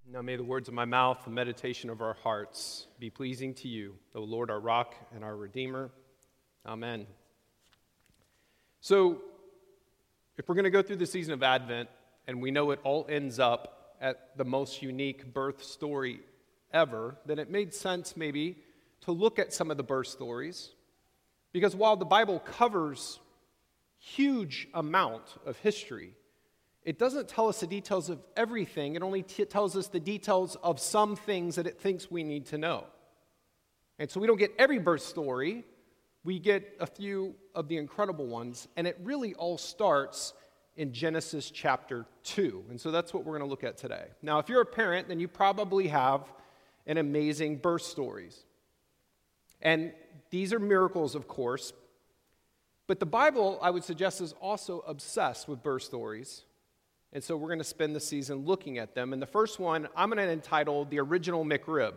Now may the words of my mouth, the meditation of our hearts be pleasing to you, O Lord, our rock and our redeemer. Amen. So, if we're going to go through the season of Advent, and we know it all ends up at the most unique birth story ever, then it made sense maybe to look at some of the birth stories. Because while the Bible covers huge amount of history, it doesn't tell us the details of everything. It only tells us the details of some things that it thinks we need to know. And so we don't get every birth story. We get a few of the incredible ones. And it really all starts in Genesis chapter 2. And so that's what we're going to look at today. Now, if you're a parent, then you probably have an amazing birth stories. And these are miracles, of course. But the Bible, I would suggest, is also obsessed with birth stories. And so we're going to spend the season looking at them. And the first one, I'm going to entitle The Original McRib.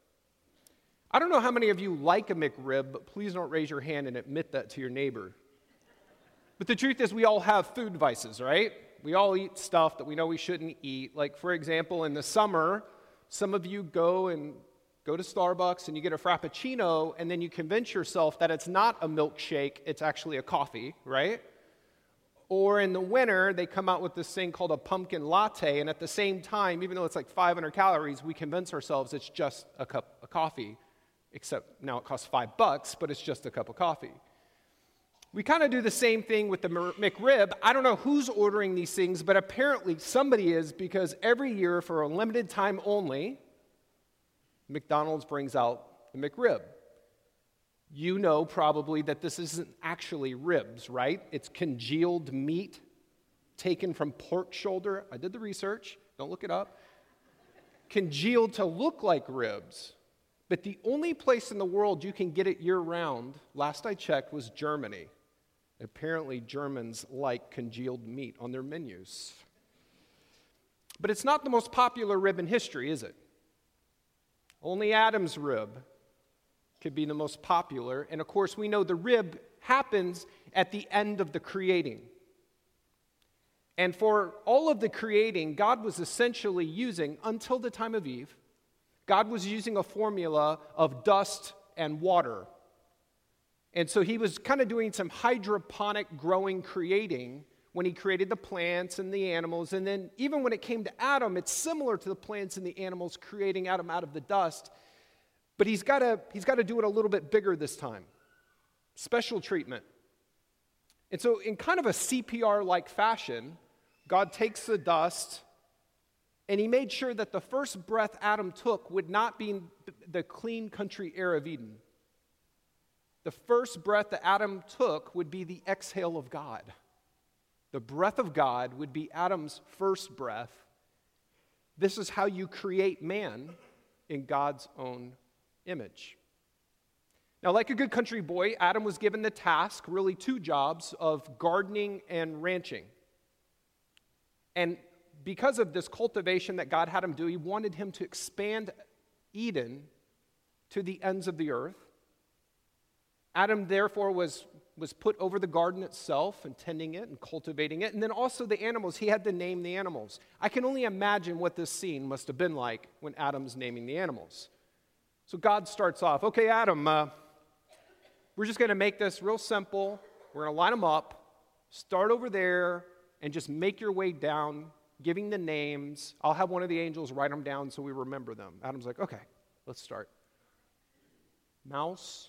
I don't know how many of you like a McRib, but please don't raise your hand and admit that to your neighbor. But the truth is we all have food vices, right? We all eat stuff that we know we shouldn't eat. Like, for example, in the summer, some of you go to Starbucks and you get a Frappuccino, and then you convince yourself that it's not a milkshake, it's actually a coffee, right? Or in the winter, they come out with this thing called a pumpkin latte, and at the same time, even though it's like 500 calories, we convince ourselves it's just a cup of coffee, except now it costs $5, but it's just a cup of coffee. We kind of do the same thing with the McRib. I don't know who's ordering these things, but apparently somebody is, because every year for a limited time only, McDonald's brings out the McRib. You know probably that this isn't actually ribs, right? It's congealed meat taken from pork shoulder. I did the research. Don't look it up. Congealed to look like ribs. But the only place in the world you can get it year-round, last I checked, was Germany. Apparently, Germans like congealed meat on their menus. But it's not the most popular rib in history, is it? Only Adam's rib could be the most popular. And of course, we know the rib happens at the end of the creating. And for all of the creating, God was essentially using, until the time of Eve, God was using a formula of dust and water. And so he was kind of doing some hydroponic growing creating when he created the plants and the animals. And then even when it came to Adam, it's similar to the plants and the animals creating Adam out of the dust. But he's got to do it a little bit bigger this time. Special treatment. And so in kind of a CPR-like fashion, God takes the dust, and he made sure that the first breath Adam took would not be the clean country air of Eden. The first breath that Adam took would be the exhale of God. The breath of God would be Adam's first breath. This is how you create man in God's own image. Now, like a good country boy, Adam was given the task, really two jobs, of gardening and ranching. And because of this cultivation that God had him do, he wanted him to expand Eden to the ends of the earth. Adam, therefore, was put over the garden itself and tending it and cultivating it. And then also the animals, he had to name the animals. I can only imagine what this scene must have been like when Adam's naming the animals. So God starts off, okay, Adam, we're just going to make this real simple. We're going to line them up, start over there, and just make your way down, giving the names. I'll have one of the angels write them down so we remember them. Adam's like, okay, let's start. Mouse,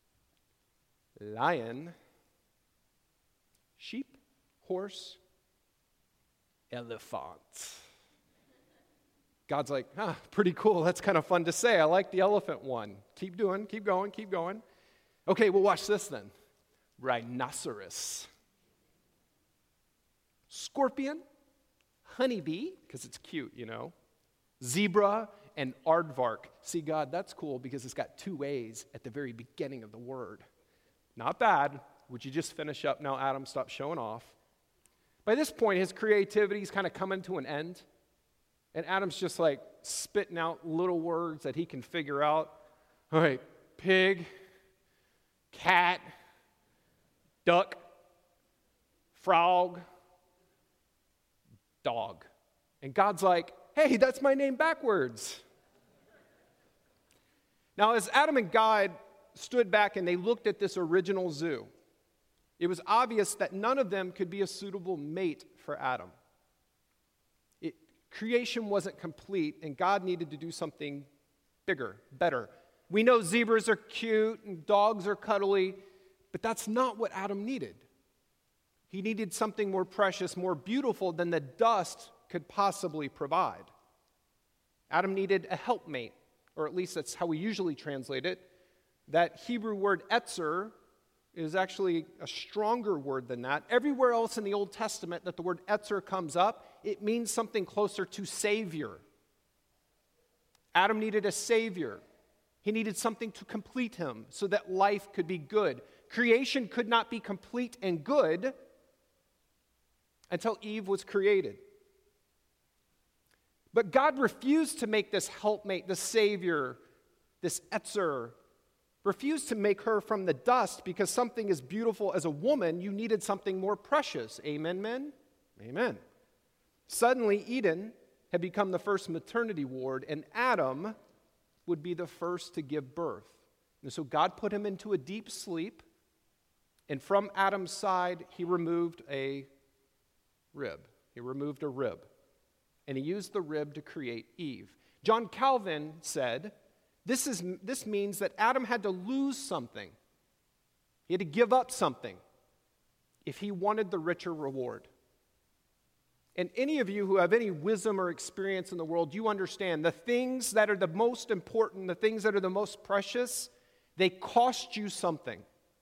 lion, sheep, horse, elephant. God's like, pretty cool. That's kind of fun to say. I like the elephant one. Keep going. Okay, well, watch this then. Rhinoceros. Scorpion, honeybee, because it's cute, you know. Zebra and aardvark. See, God, that's cool because it's got two A's at the very beginning of the word. Not bad. Would you just finish up now, Adam? Stop showing off. By this point, his creativity's kind of coming to an end. And Adam's just like spitting out little words that he can figure out. All right, pig, cat, duck, frog, dog. And God's like, hey, that's my name backwards. Now, as Adam and God stood back and they looked at this original zoo, it was obvious that none of them could be a suitable mate for Adam. Creation wasn't complete, and God needed to do something bigger, better. We know zebras are cute and dogs are cuddly, but that's not what Adam needed. He needed something more precious, more beautiful than the dust could possibly provide. Adam needed a helpmate, or at least that's how we usually translate it. That Hebrew word etzer is actually a stronger word than that. Everywhere else in the Old Testament that the word etzer comes up, it means something closer to savior. Adam needed a savior. He needed something to complete him so that life could be good. Creation could not be complete and good until Eve was created. But God refused to make this helpmate, this savior, this etzer, refused to make her from the dust because something as beautiful as a woman, you needed something more precious. Amen, men? Amen. Suddenly, Eden had become the first maternity ward, and Adam would be the first to give birth. And so God put him into a deep sleep, and from Adam's side, he removed a rib. He removed a rib, and he used the rib to create Eve. John Calvin said, This means that Adam had to lose something. He had to give up something if he wanted the richer reward. And any of you who have any wisdom or experience in the world, you understand the things that are the most important, the things that are the most precious, they cost you something.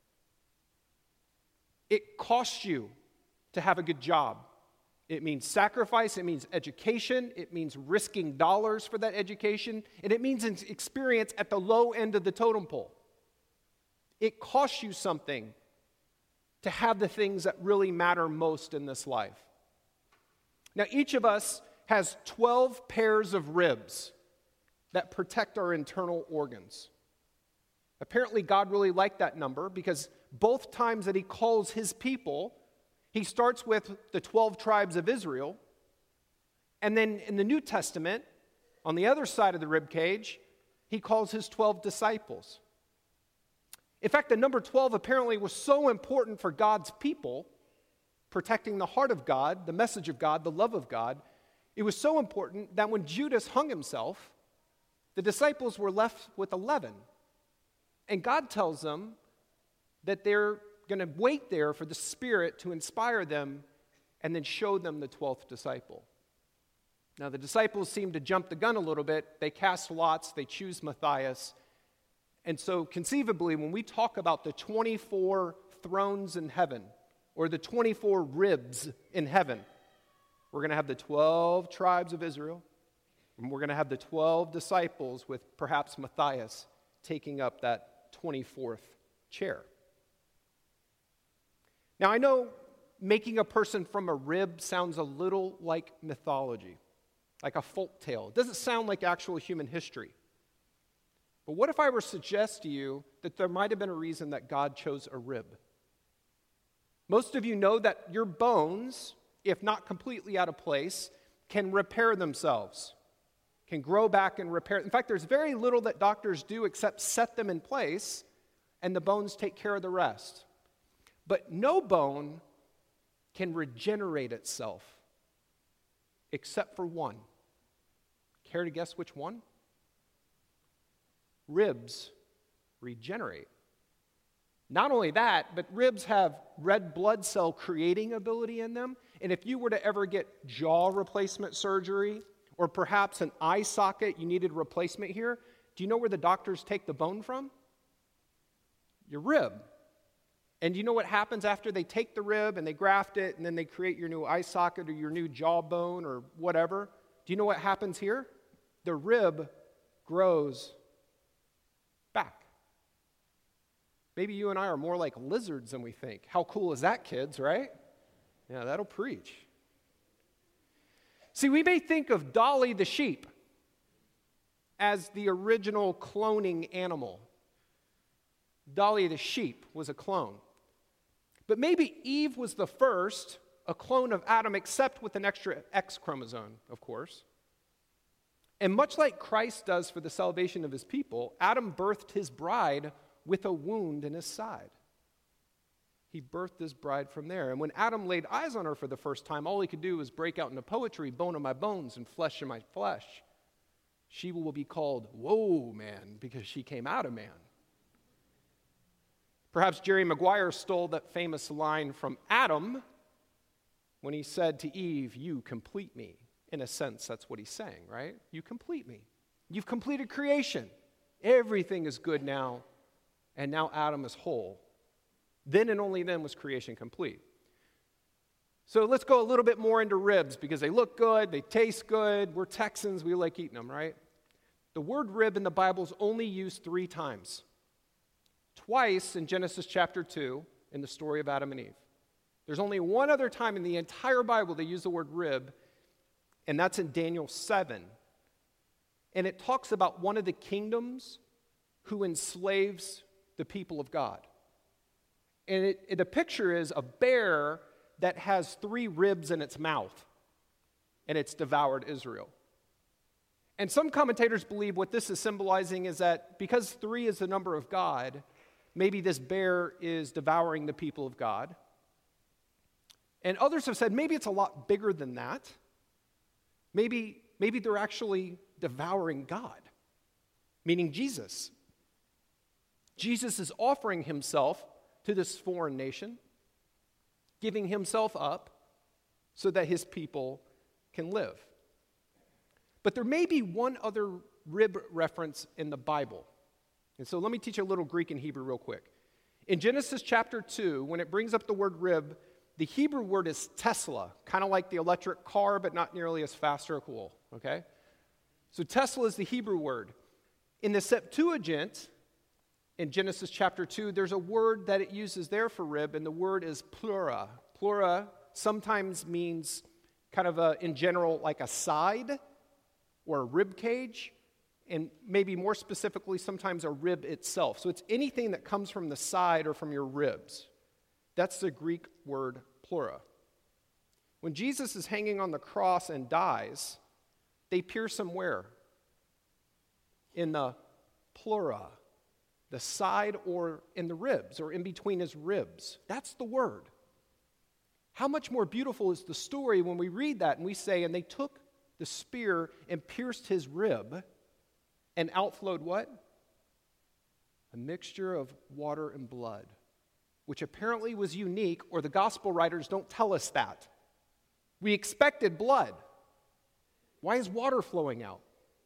It costs you to have a good job. It means sacrifice, it means education, it means risking dollars for that education, and it means an experience at the low end of the totem pole. It costs you something to have the things that really matter most in this life. Now, each of us has 12 pairs of ribs that protect our internal organs. Apparently, God really liked that number because both times that he calls his people, he starts with the 12 tribes of Israel, and then in the New Testament, on the other side of the rib cage, he calls his 12 disciples. In fact, the number 12 apparently was so important for God's people, protecting the heart of God, the message of God, the love of God. It was so important that when Judas hung himself, the disciples were left with 11. And God tells them that they're going to wait there for the Spirit to inspire them and then show them the 12th disciple. Now, the disciples seem to jump the gun a little bit. They cast lots. They choose Matthias. And so, conceivably, when we talk about the 24 thrones in heaven or the 24 ribs in heaven, we're going to have the 12 tribes of Israel, and we're going to have the 12 disciples with perhaps Matthias taking up that 24th chair. Now, I know making a person from a rib sounds a little like mythology, like a folk tale. It doesn't sound like actual human history. But what if I were to suggest to you that there might have been a reason that God chose a rib? Most of you know that your bones, if not completely out of place, can repair themselves, can grow back and repair. In fact, there's very little that doctors do except set them in place, and the bones take care of the rest. But no bone can regenerate itself except for one. Care to guess which one? Ribs regenerate. Not only that, but ribs have red blood cell creating ability in them. And if you were to ever get jaw replacement surgery or perhaps an eye socket, you needed replacement here, do you know where the doctors take the bone from? Your rib. And do you know what happens after they take the rib and they graft it and then they create your new eye socket or your new jawbone or whatever? Do you know what happens here? The rib grows back. Maybe you and I are more like lizards than we think. How cool is that, kids, right? Yeah, that'll preach. See, we may think of Dolly the sheep as the original cloning animal. Dolly the sheep was a clone. But maybe Eve was the first, a clone of Adam, except with an extra X chromosome, of course. And much like Christ does for the salvation of his people, Adam birthed his bride with a wound in his side. He birthed his bride from there. And when Adam laid eyes on her for the first time, all he could do was break out into poetry, bone of my bones and flesh of my flesh. She will be called, whoa, man, because she came out of man. Perhaps Jerry Maguire stole that famous line from Adam when he said to Eve, you complete me. In a sense, that's what he's saying, right? You complete me. You've completed creation. Everything is good now, and now Adam is whole. Then and only then was creation complete. So let's go a little bit more into ribs because they look good, they taste good. We're Texans, we like eating them, right? The word rib in the Bible is only used 3 times. Twice in Genesis chapter 2 in the story of Adam and Eve. There's only one other time in the entire Bible they use the word rib, and that's in Daniel 7. And it talks about one of the kingdoms who enslaves the people of God. And the picture is a bear that has 3 ribs in its mouth, and it's devoured Israel. And some commentators believe what this is symbolizing is that because 3 is the number of God, maybe this bear is devouring the people of God. And others have said maybe it's a lot bigger than that. Maybe they're actually devouring God, meaning Jesus. Jesus is offering himself to this foreign nation, giving himself up so that his people can live. But there may be one other rib reference in the Bible. And so let me teach you a little Greek and Hebrew real quick. In Genesis chapter 2, when it brings up the word rib, the Hebrew word is Tesla, kind of like the electric car, but not nearly as fast or cool, okay? So Tesla is the Hebrew word. In the Septuagint, in Genesis chapter 2, there's a word that it uses there for rib, and the word is pleura. Pleura sometimes means kind of in general, like a side or a rib cage, and maybe more specifically, sometimes a rib itself. So it's anything that comes from the side or from your ribs. That's the Greek word pleura. When Jesus is hanging on the cross and dies, they pierce him where? In the pleura, the side or in the ribs or in between his ribs. That's the word. How much more beautiful is the story when we read that and we say, and they took the spear and pierced his rib and outflowed what? A mixture of water and blood, which apparently was unique, or the gospel writers don't tell us that. We expected blood. Why is water flowing out?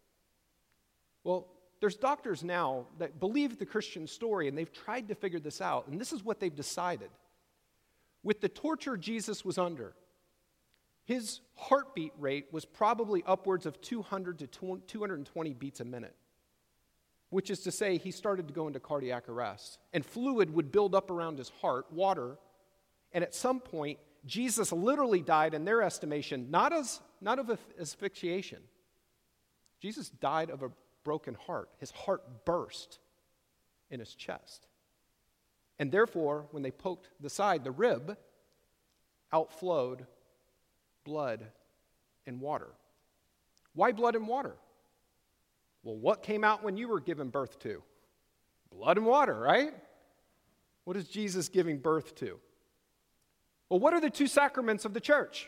Well, there's doctors now that believe the Christian story, and they've tried to figure this out, and this is what they've decided. With the torture Jesus was under, his heartbeat rate was probably upwards of 200 to 220 beats a minute, which is to say he started to go into cardiac arrest, and fluid would build up around his heart, water, and at some point, Jesus literally died, in their estimation, not of asphyxiation. Jesus died of a broken heart. His heart burst in his chest. And therefore, when they poked the side, the rib, outflowed blood and water. Why blood and water? Well, what came out when you were given birth to? Blood and water, right? What is Jesus giving birth to? Well, what are the 2 sacraments of the church?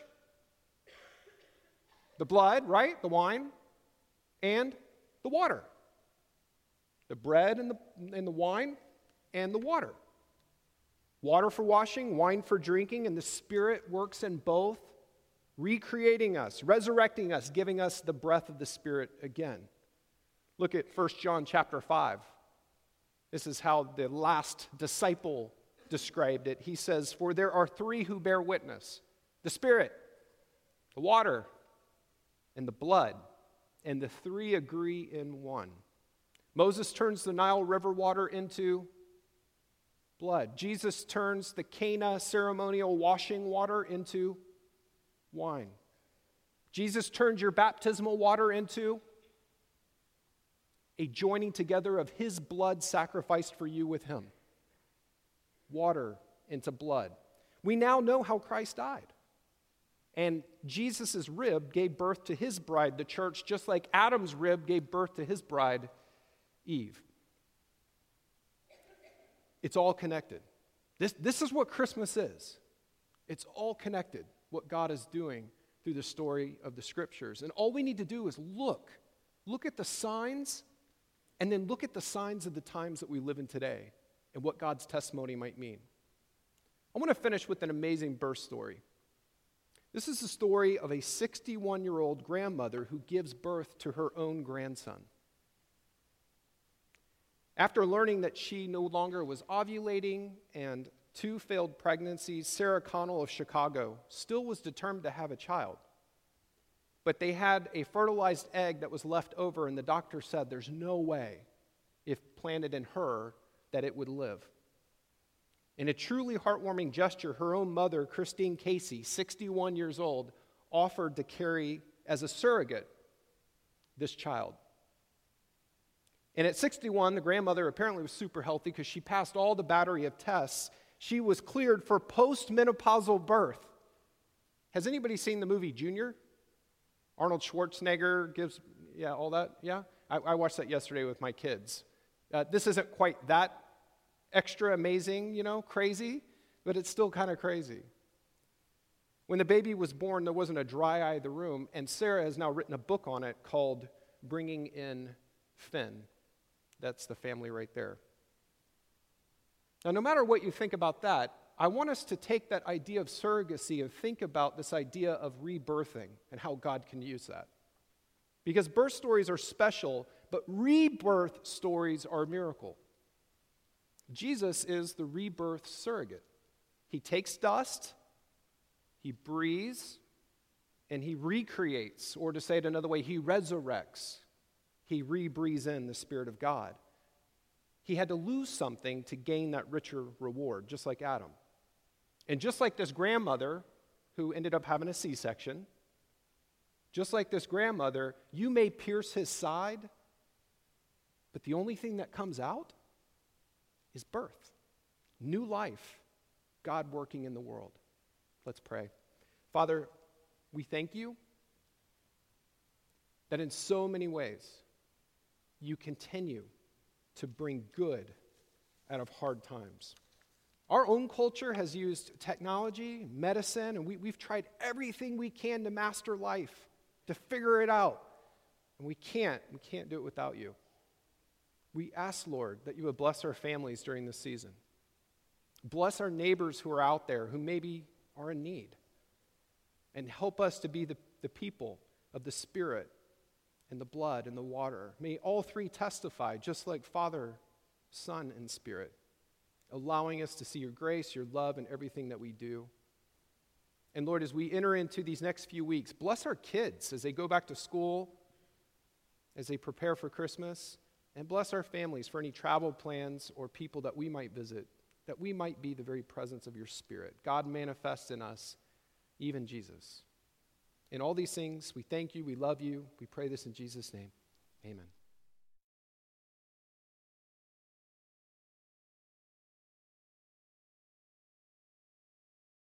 The blood, right? The wine, and the water. The bread and the wine and the water. Water for washing, wine for drinking, and the Spirit works in both, recreating us, resurrecting us, giving us the breath of the Spirit again. Look at 1 John chapter 5. This is how the last disciple described it. He says, "For there are 3 who bear witness, the Spirit, the water, and the blood, and the 3 agree in one." Moses turns the Nile River water into blood. Jesus turns the Cana ceremonial washing water into wine. Jesus turns your baptismal water into a joining together of his blood sacrificed for you with him. Water into blood. We now know how Christ died. And Jesus' rib gave birth to his bride, the church, just like Adam's rib gave birth to his bride, Eve. It's all connected. This is what Christmas is. It's all connected, what God is doing through the story of the Scriptures. And all we need to do is look at the signs, and then look at the signs of the times that we live in today and what God's testimony might mean. I want to finish with an amazing birth story. This is the story of a 61-year-old grandmother who gives birth to her own grandson. After learning that she no longer was ovulating and 2 failed pregnancies, Sarah Connell of Chicago still was determined to have a child. But they had a fertilized egg that was left over, and the doctor said there's no way, if planted in her, that it would live. In a truly heartwarming gesture, her own mother, Christine Casey, 61 years old, offered to carry as a surrogate this child. And at 61, the grandmother apparently was super healthy because she passed all the battery of tests. She was cleared for postmenopausal birth. Has anybody seen the movie Junior? Arnold Schwarzenegger gives, all that, yeah? I watched that yesterday with my kids. This isn't quite that extra amazing, crazy, but it's still kind of crazy. When the baby was born, there wasn't a dry eye in the room, and Sarah has now written a book on it called Bringing in Finn. That's the family right there. Now, no matter what you think about that, I want us to take that idea of surrogacy and think about this idea of rebirthing and how God can use that. Because birth stories are special, but rebirth stories are a miracle. Jesus is the rebirth surrogate. He takes dust, he breathes, and he recreates, or to say it another way, he resurrects. He rebreathes in the Spirit of God. He had to lose something to gain that richer reward, just like Adam. And just like this grandmother who ended up having a C-section, just like this grandmother, you may pierce his side, but the only thing that comes out is birth, new life, God working in the world. Let's pray. Father, we thank you that in so many ways you continue to bring good out of hard times. Our own culture has used technology, medicine, and we've tried everything we can to master life, to figure it out. And we can't do it without you. We ask, Lord, that you would bless our families during this season. Bless our neighbors who are out there who maybe are in need. And help us to be the people of the Spirit and the blood and the water. May all three testify, just like Father, Son, and Spirit, allowing us to see your grace, your love, in everything that we do. And Lord, as we enter into these next few weeks, bless our kids as they go back to school, as they prepare for Christmas, and bless our families for any travel plans or people that we might visit, that we might be the very presence of your Spirit. God manifest in us, even Jesus. In all these things, we thank you, we love you, we pray this in Jesus' name. Amen.